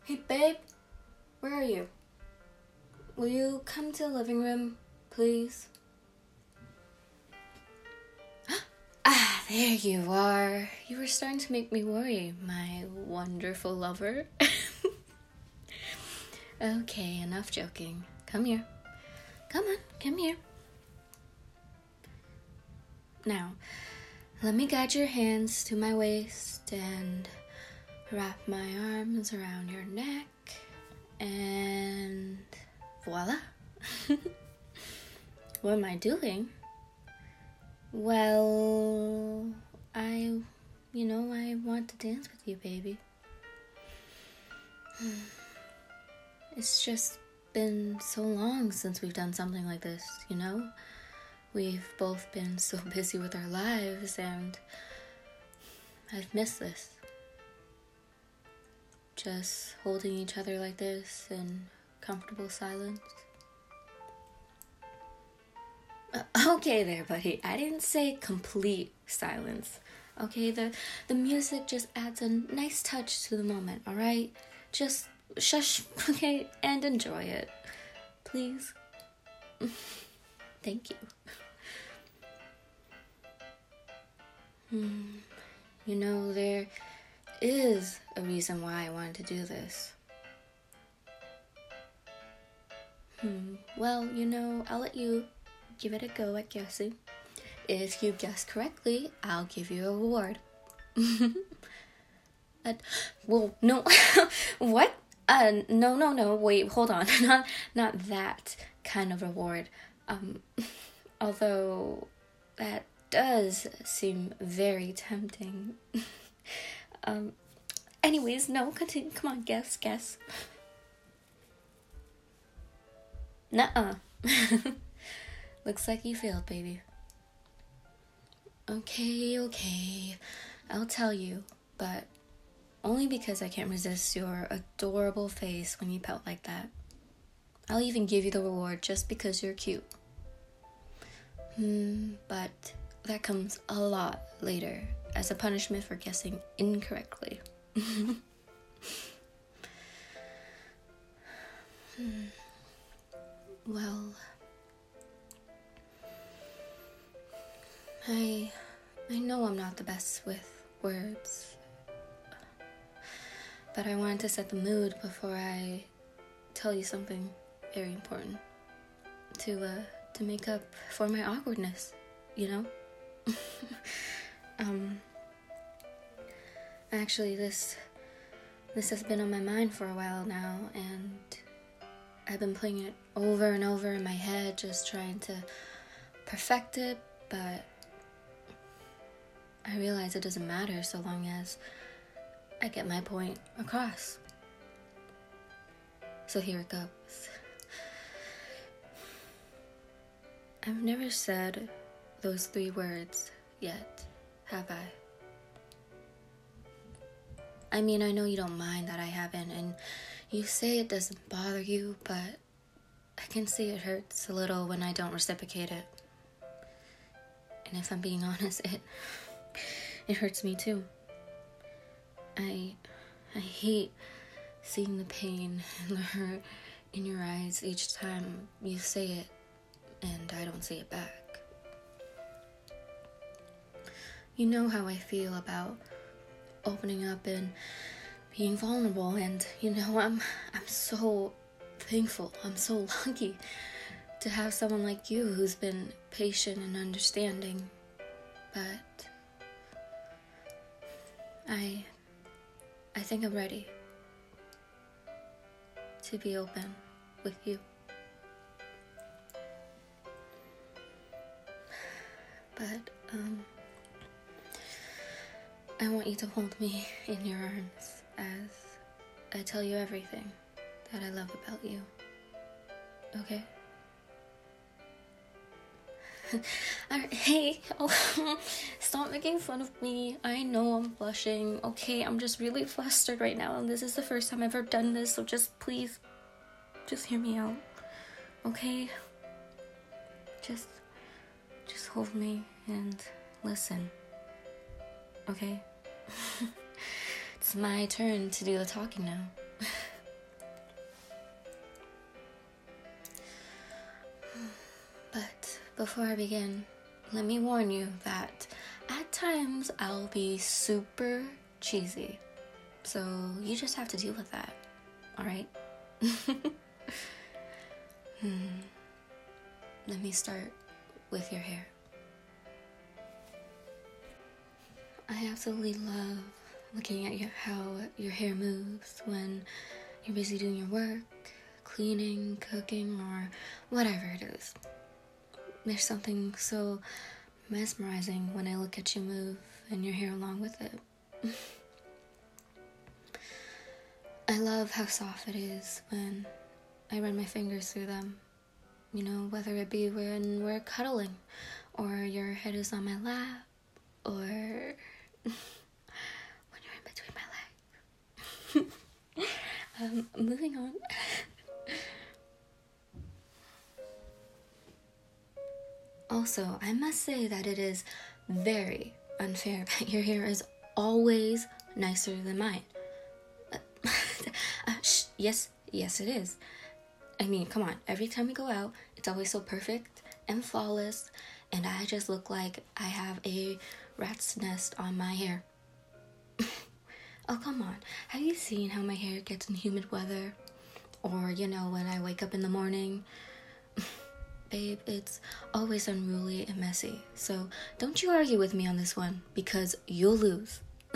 Hey, babe, where are you? Will you come to the living room, please? Ah, there you are. You were starting to make me worry, my wonderful lover. Okay, enough joking. Come here. Come on, come here. Now, let me guide your hands to my waist and wrap my arms around your neck. And voila. What am I doing? Well, I want to dance with you, baby. It's just been so long since we've done something like this, you know? We've both been so busy with our lives, and I've missed this. Just holding each other like this in comfortable silence. Okay there, buddy. I didn't say complete silence. Okay, the music just adds a nice touch to the moment, alright? Just shush, okay, and enjoy it. Please. Thank you. You know, there is a reason why I wanted to do this. Well, I'll let you give it a go at guessing. If you guess correctly, I'll give you a reward. Well, no. What? No. Wait, hold on. Not that kind of reward. Although that does seem very tempting. Anyways, no, continue. Come on, guess. Nuh-uh. Looks like you failed, baby. Okay. I'll tell you, but only because I can't resist your adorable face when you pout like that. I'll even give you the reward just because you're cute. But that comes a lot later as a punishment for guessing incorrectly. Well, I know I'm not the best with words, but I wanted to set the mood before I tell you something very important to make up for my awkwardness, you know? Actually, this has been on my mind for a while now, and I've been playing it over and over in my head, just trying to perfect it, but I realize it doesn't matter so long as I get my point across. So here it goes. I've never said those 3 words yet, have I? I mean, I know you don't mind that I haven't, and you say it doesn't bother you, but I can see it hurts a little when I don't reciprocate it. And if I'm being honest, it hurts me too. I hate seeing the pain and the hurt in your eyes each time you say it and I don't say it back. You know how I feel about opening up and being vulnerable, and I'm so thankful. I'm so lucky to have someone like you who's been patient and understanding. But I think I'm ready to be open with you. But I want you to hold me in your arms as I tell you everything that I love about you. Okay? Hey, stop making fun of me. I know I'm blushing. Okay, I'm just really flustered right now, and this is the first time I've ever done this, so just please, just hear me out. Okay? Just hold me and listen. Okay? It's my turn to do the talking now. before I begin, let me warn you that at times I'll be super cheesy. So you just have to deal with that, alright? Let me start with your hair. I absolutely love looking at how your hair moves when you're busy doing your work, cleaning, cooking, or whatever it is. There's something so mesmerizing when I look at you move and your hair along with it. I love how soft it is when I run my fingers through them. You know, whether it be when we're cuddling, or your head is on my lap, or when you're in between my legs. Moving on. Also, I must say that it is very unfair that your hair is always nicer than mine. Yes, it is. I mean, come on. Every time we go out, it's always so perfect and flawless, and I just look like I have a rat's nest on my hair. Oh, come on. Have you seen how my hair gets in humid weather? Or, you know, when I wake up in the morning? Babe, it's always unruly and messy. So don't you argue with me on this one, because you'll lose.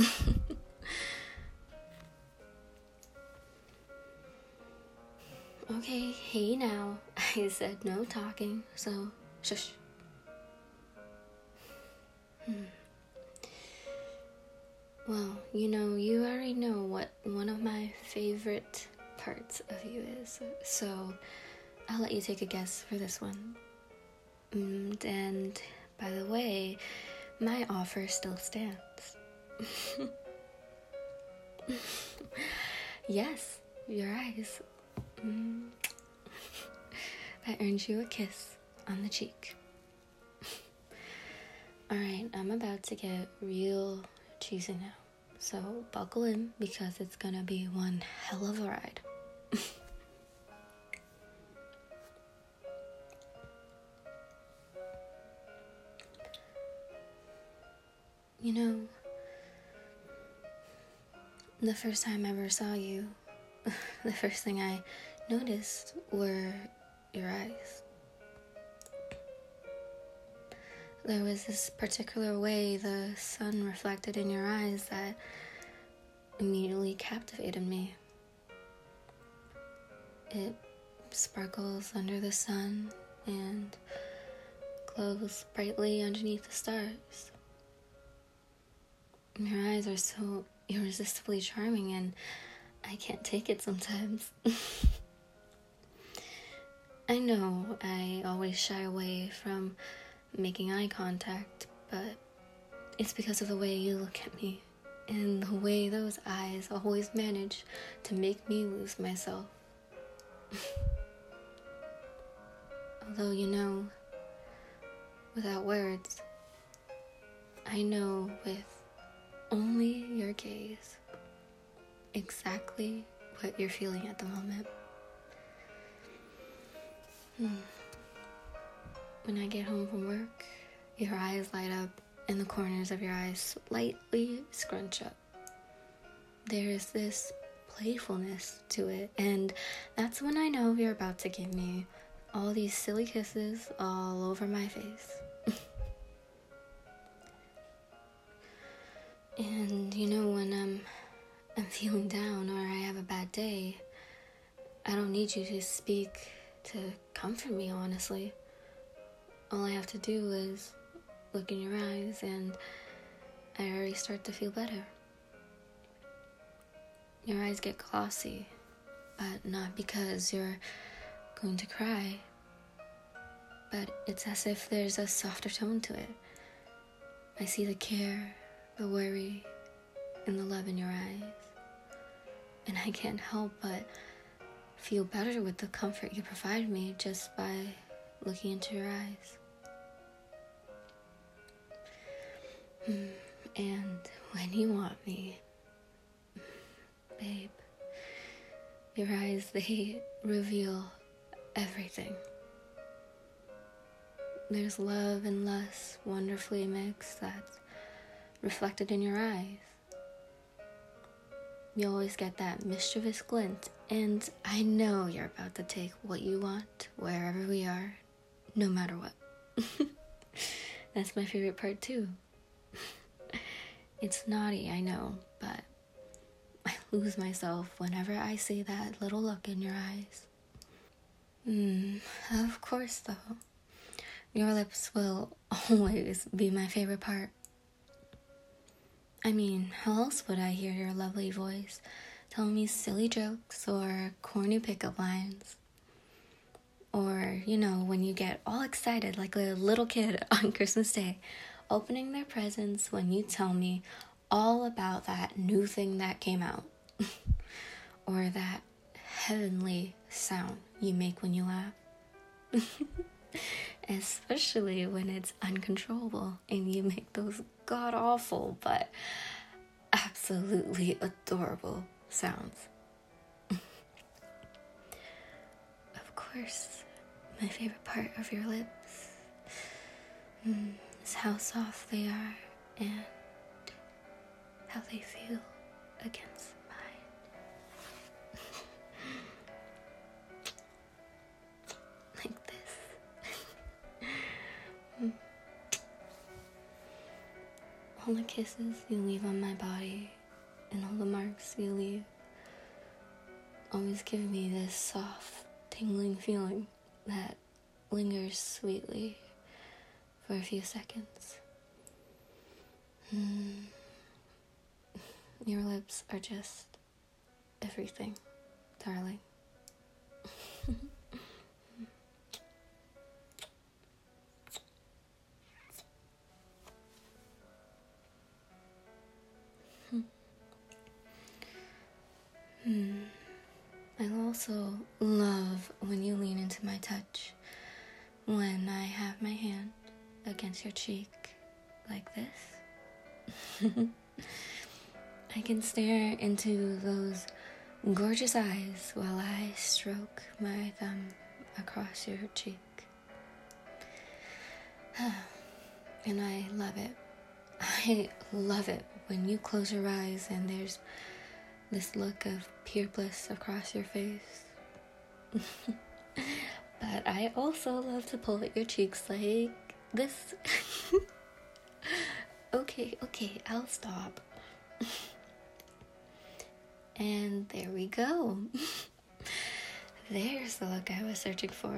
Okay, hey now. I said no talking, so shush. Well, you know, you already know what one of my favorite parts of you is, so I'll let you take a guess for this one. And by the way, my offer still stands. Yes, your eyes. That earns you a kiss on the cheek. Alright, I'm about to get real cheesy now. So buckle in, because it's gonna be one hell of a ride. You know, the first time I ever saw you, the first thing I noticed were your eyes. There was this particular way the sun reflected in your eyes that immediately captivated me. It sparkles under the sun and glows brightly underneath the stars. Your eyes are so irresistibly charming, and I can't take it sometimes. I know I always shy away from making eye contact, but it's because of the way you look at me and the way those eyes always manage to make me lose myself. Although, you know, without words, I know with only your gaze exactly what you're feeling at the moment. When I get home from work, your eyes light up and the corners of your eyes slightly scrunch up. There's this playfulness to it, and that's when I know you're about to give me all these silly kisses all over my face. And you know, when I'm feeling down or I have a bad day, I don't need you to speak to comfort me, honestly. All I have to do is look in your eyes and I already start to feel better. Your eyes get glossy, but not because you're going to cry, but it's as if there's a softer tone to it. I see the care, the worry, and the love in your eyes, and I can't help but feel better with the comfort you provide me just by looking into your eyes. And when you want me, babe, your eyes, they reveal everything. There's love and lust wonderfully mixed that's reflected in your eyes. You always get that mischievous glint, and I know you're about to take what you want wherever we are, no matter what. That's my favorite part too. It's naughty, I know, but I lose myself whenever I see that little look in your eyes. Of course though. Your lips will always be my favorite part. I mean, how else would I hear your lovely voice telling me silly jokes or corny pickup lines? Or, when you get all excited like a little kid on Christmas Day, opening their presents when you tell me all about that new thing that came out. Or that heavenly sound you make when you laugh. Especially when it's uncontrollable and you make those god-awful but absolutely adorable sounds. Of course, my favorite part of your lips is how soft they are and how they feel against mine. Like this. All the kisses you leave on my body and all the marks you leave always give me this soft, tingling feeling that lingers sweetly for a few seconds. Your lips are just everything, darling. I also love when you lean into my touch, when I have my hand against your cheek like this. I can stare into those gorgeous eyes while I stroke my thumb across your cheek. And I love it. I love it when you close your eyes and there's this look of pure bliss across your face. But I also love to pull at your cheeks like this. Okay, I'll stop. And there we go. There's the look I was searching for.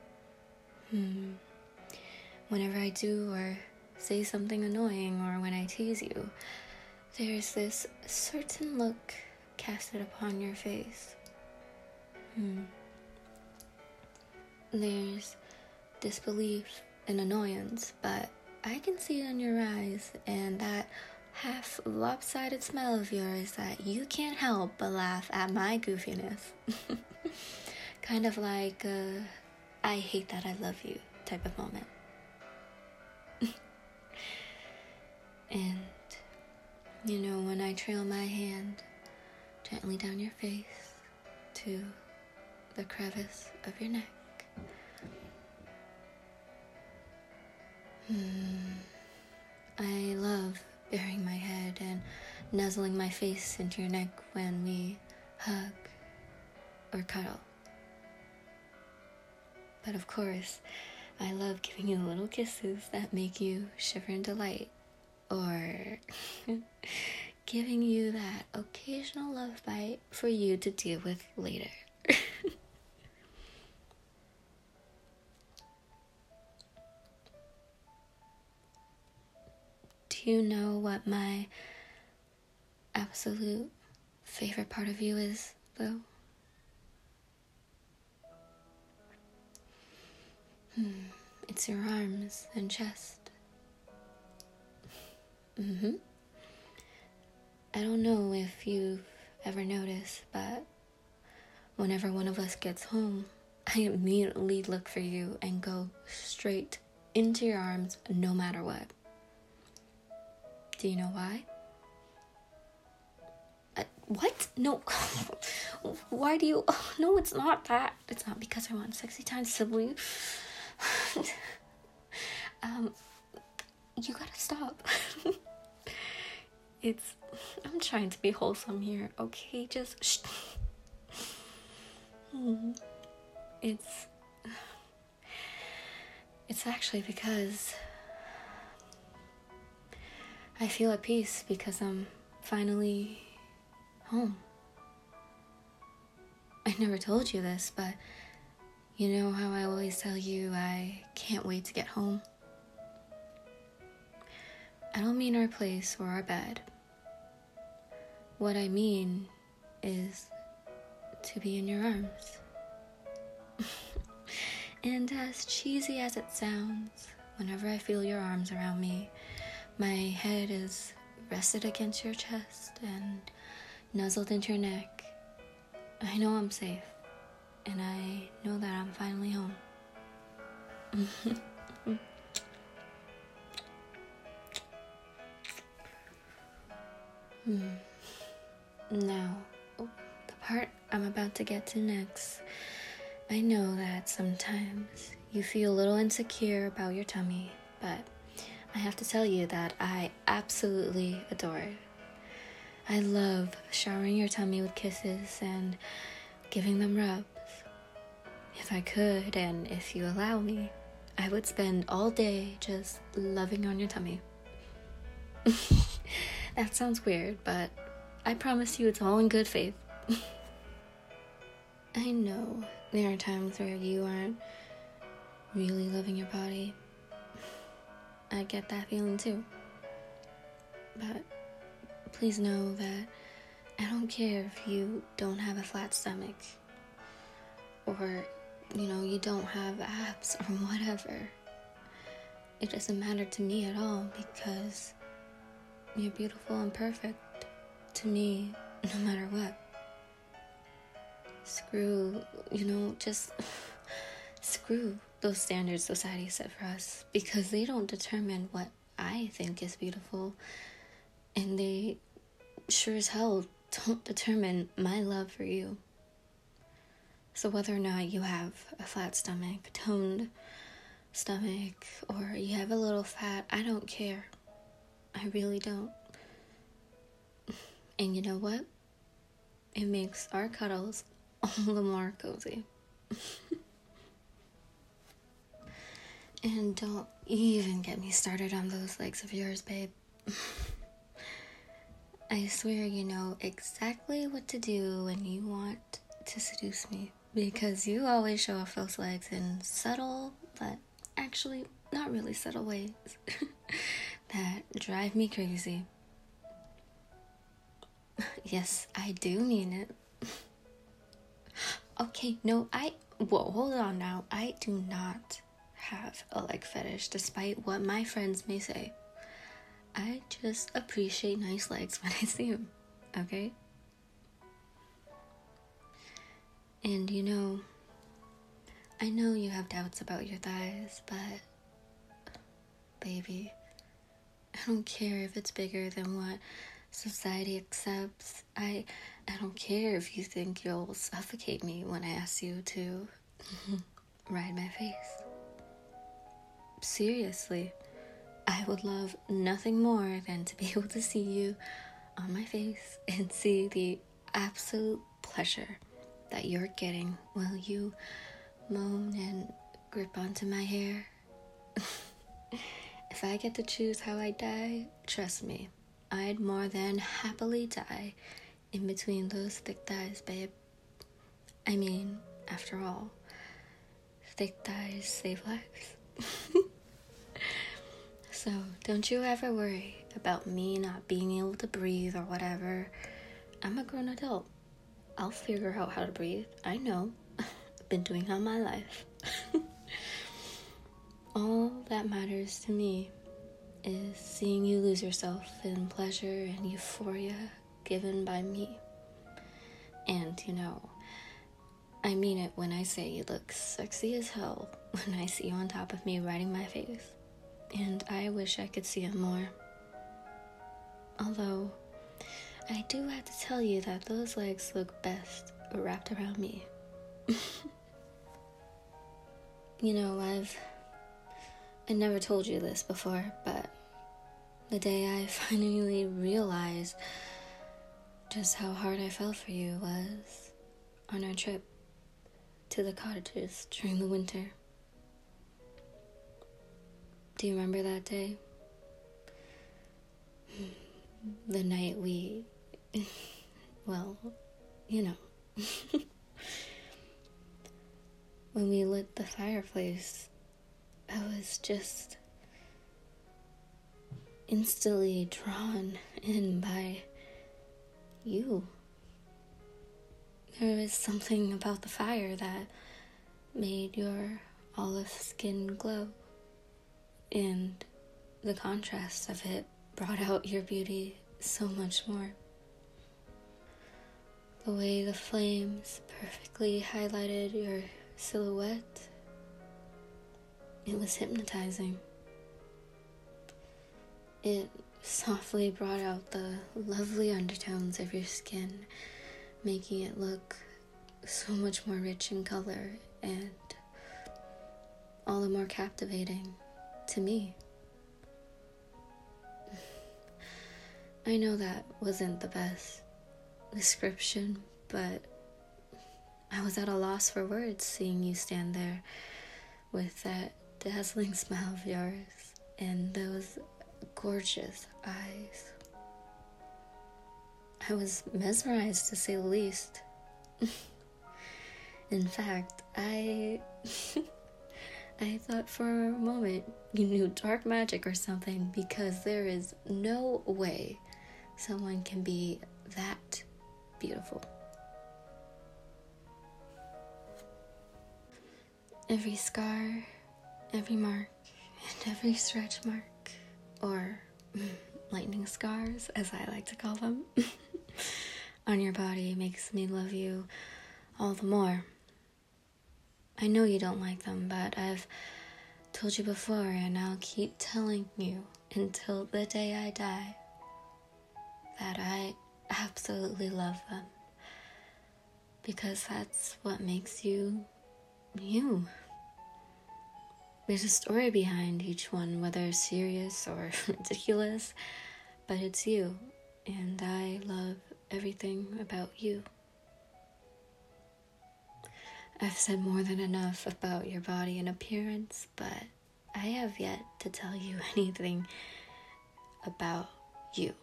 Whenever I do or say something annoying or when I tease you, there's this certain look casted upon your face. There's disbelief and annoyance, but I can see it in your eyes and that half lopsided smile of yours that you can't help but laugh at my goofiness. Kind of like a I hate that I love you type of moment. And when I trail my hand gently down your face to the crevice of your neck, I love burying my head and nuzzling my face into your neck when we hug or cuddle. But of course, I love giving you little kisses that make you shiver in delight, or giving you that occasional love bite for you to deal with later. Do you know what my absolute favorite part of you is, though? It's your arms and chest. I don't know if you've ever noticed, but whenever one of us gets home, I immediately look for you and go straight into your arms no matter what. Do you know why? What? No. Why do you... Oh, no, it's not that. It's not because I want sexy time, Sibley. You gotta stop. I'm trying to be wholesome here, okay? Just shh. It's actually because I feel at peace because I'm finally home. I never told you this, but you know how I always tell you I can't wait to get home? I don't mean our place or our bed. What I mean is to be in your arms. And as cheesy as it sounds, whenever I feel your arms around me, my head is rested against your chest and nuzzled into your neck. I know I'm safe, and I know that I'm finally home. Now, the part I'm about to get to next. I know that sometimes you feel a little insecure about your tummy, but I have to tell you that I absolutely adore it. I love showering your tummy with kisses and giving them rubs. If I could, and if you allow me, I would spend all day just loving on your tummy. That sounds weird, but I promise you it's all in good faith. I know there are times where you aren't really loving your body. I get that feeling too. But please know that I don't care if you don't have a flat stomach or, you don't have abs or whatever. It doesn't matter to me at all because you're beautiful and perfect to me no matter what. Screw those standards society set for us because they don't determine what I think is beautiful, and they sure as hell don't determine my love for you. So whether or not you have a flat stomach, toned stomach, or you have a little fat, I don't care. I really don't. And you know what? It makes our cuddles all the more cozy. And don't even get me started on those legs of yours, babe. I swear you know exactly what to do when you want to seduce me, because you always show off those legs in subtle, but actually not really subtle ways that drive me crazy. Yes, I do mean it. Okay, no, hold on now. I do not have a leg fetish, despite what my friends may say. I just appreciate nice legs when I see them, okay? And I know you have doubts about your thighs, but baby, I don't care if it's bigger than what society accepts. I don't care if you think you'll suffocate me when I ask you to ride my face. Seriously, I would love nothing more than to be able to see you on my face and see the absolute pleasure that you're getting while you moan and grip onto my hair. If I get to choose how I die, trust me, I'd more than happily die in between those thick thighs, babe. I mean, after all, thick thighs save lives. So, don't you ever worry about me not being able to breathe or whatever. I'm a grown adult. I'll figure out how to breathe. I know. I've been doing it all my life. All that matters to me is seeing you lose yourself in pleasure and euphoria given by me. And, I mean it when I say you look sexy as hell when I see you on top of me riding my face. And I wish I could see it more. Although, I do have to tell you that those legs look best wrapped around me. I never told you this before, but the day I finally realized just how hard I fell for you was on our trip to the cottages during the winter. Do you remember that day? The night we... well, you know. When we lit the fireplace, I was just instantly drawn in by you. There was something about the fire that made your olive skin glow, and the contrast of it brought out your beauty so much more. The way the flames perfectly highlighted your silhouette, it was hypnotizing. It softly brought out the lovely undertones of your skin, making it look so much more rich in color and all the more captivating to me. I know that wasn't the best description, but I was at a loss for words seeing you stand there with that dazzling smile of yours and those gorgeous eyes. I was mesmerized, to say the least. In fact, I thought for a moment you knew dark magic or something, because there is no way someone can be that beautiful. Every scar, every mark, and every stretch mark, or lightning scars, as I like to call them, on your body makes me love you all the more. I know you don't like them, but I've told you before, and I'll keep telling you until the day I die, that I absolutely love them, because that's what makes you you. There's a story behind each one, whether serious or ridiculous, but it's you, and I love everything about you. I've said more than enough about your body and appearance, but I have yet to tell you anything about you.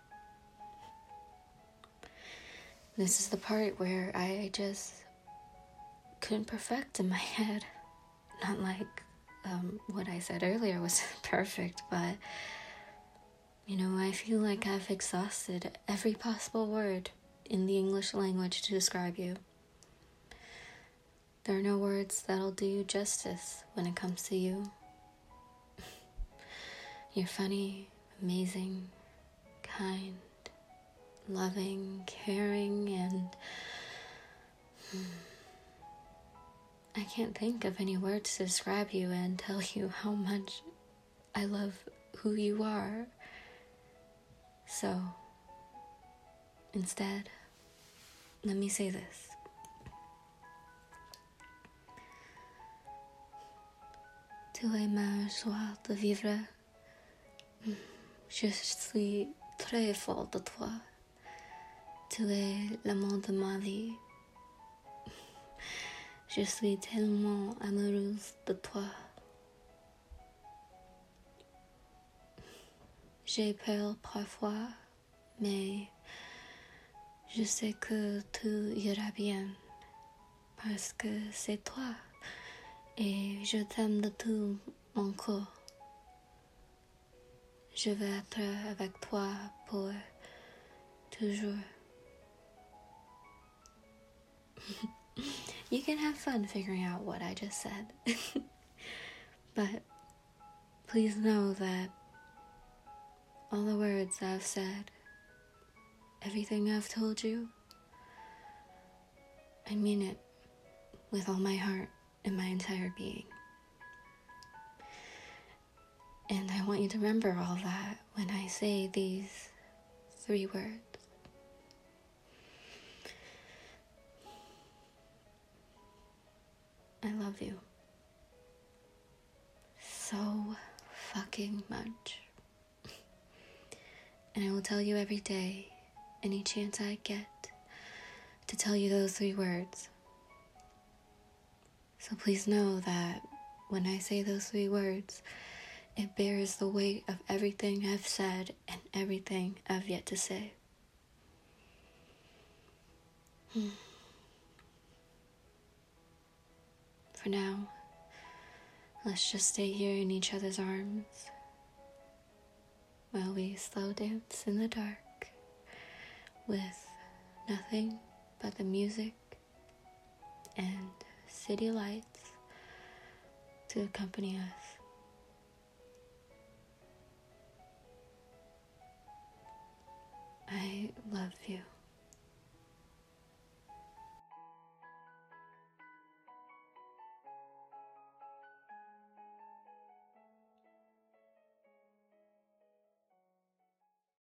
This is the part where I just couldn't perfect in my head. Not like what I said earlier was perfect, but I feel like I've exhausted every possible word in the English language to describe you. There are no words that'll do you justice when it comes to you. You're funny, amazing, kind, loving, caring, and I can't think of any words to describe you and tell you how much I love who you are. So, instead, let me say this. Tu es ma joie de vivre. Je suis très folle de toi. Tu es l'amour de ma vie. Je suis tellement amoureuse de toi. J'ai peur parfois, mais je sais que tout ira bien, parce que c'est toi, et je t'aime de tout mon corps. Je veux être avec toi pour toujours. You can have fun figuring out what I just said. But please know that all the words I've said, everything I've told you, I mean it with all my heart and my entire being. And I want you to remember all that when I say these 3 words. I love you so fucking much. And I will tell you every day, any chance I get, to tell you those 3 words. So please know that when I say those 3 words, it bears the weight of everything I've said and everything I've yet to say. For now, let's just stay here in each other's arms while we slow dance in the dark with nothing but the music and city lights to accompany us. I love you.